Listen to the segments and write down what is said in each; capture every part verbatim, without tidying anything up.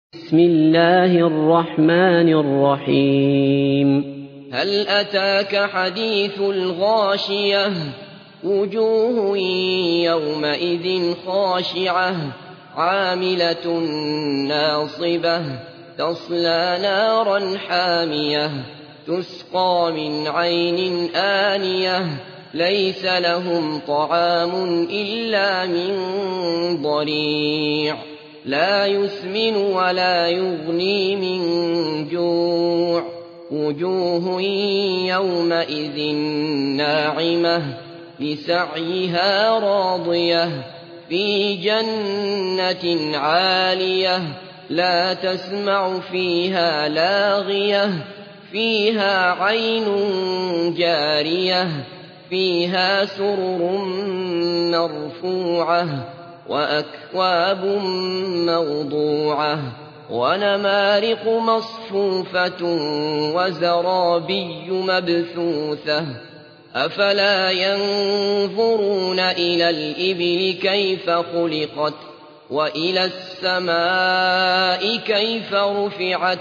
بسم الله الرحمن الرحيم هل أتاك حديث الغاشية وجوه يومئذ خاشعة عاملة ناصبة تصلى نارا حامية تسقى من عين آنية ليس لهم طعام إلا من ضريع لا يسمن ولا يغني من جوع وجوه يومئذ ناعمة لسعيها راضية في جنة عالية لا تسمع فيها لاغية فيها عين جارية فيها سرر مرفوعة وأكواب موضوعة ونمارق مصفوفة وزرابي مبثوثة أفلا ينظرون إلى الإبل كيف خلقت وإلى السماء كيف رفعت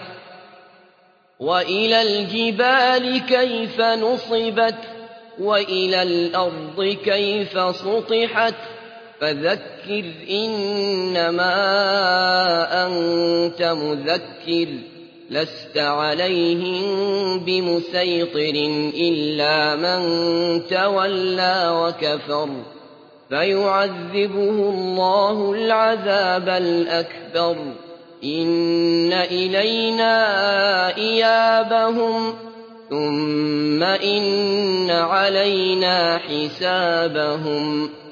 وإلى الجبال كيف نصبت وإلى الأرض كيف سطحت فذكر إنما أنت مذكر لست عليهم بمسيطر إلا من تولى وكفر فيعذبه الله العذاب الأكبر إن إلينا إيابهم ثم إن علينا حسابهم